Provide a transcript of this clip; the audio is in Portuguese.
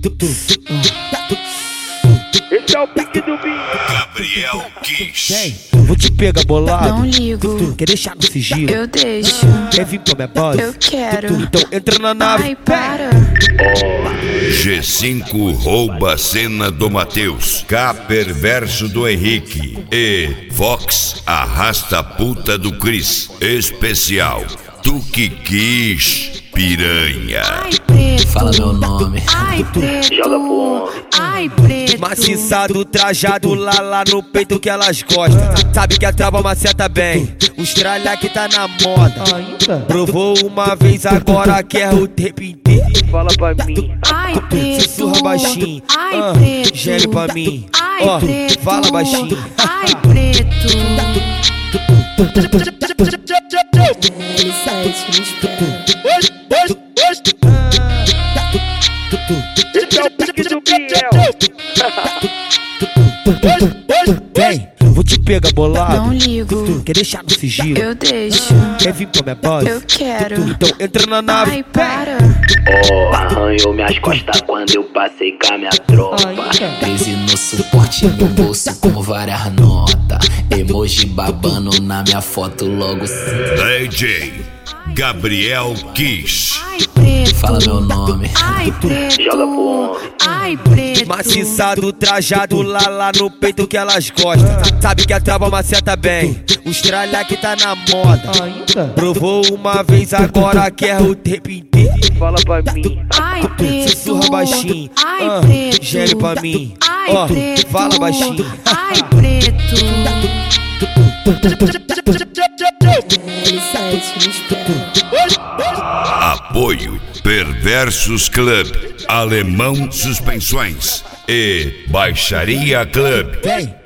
Esse é o pique do Binho. Gabriel Kiss. Vou te pegar bolado. Não ligo. Quer deixar no sigilo? Eu deixo. Quer vir pra minha base? Eu quero. Então entra na nave. Ai, para. G5 rouba a cena do Matheus, K perverso do Henrique e Fox arrasta a puta do Chris. Especial, tu que quis, piranha. Ai, preto. Fala meu nome. Ai, preto. Joga pro homem. Ai, preto. Maciçado, trajado lá no peito que elas gostam. Sabe que a trava maceta bem. Os tralha que tá na moda. Provou uma vez, agora quer o tempo inteiro. Fala pra mim. Ai, preto. Sussurra baixinho. Ai, preto. Gere pra mim. Ai, preto. Fala baixinho. Ai, preto. Esse é o pique do Biel. Vem, vou te pegar bolado. Não ligo. Quer deixar no sigilo? Eu deixo. Quer vir pra minha base? Eu quero. Então entra na nave. Ai, para. Arranhou minhas costas quando eu passei com a minha tropa. 13 no suporte, no bolso com várias notas. Emoji babando na minha foto logo. DJ Gabriel Kiss. Ai, preto. Fala meu nome. Ai, preto. Joga pro homem. Ai, preto. Maciçado, trajado lá no peito que elas gostam. Sabe que a trava maceta bem. Os tralha que tá na moda. Provou uma vez, agora quer o tempo inteiro. Fala pra mim. Ai, preto. Sussurra baixinho. Ai, preto. Gere pra mim. Ai, preto. Fala baixinho. Ai, preto. Apoio Perversos Club, Alemão Suspensões e Baixaria Club. Vem.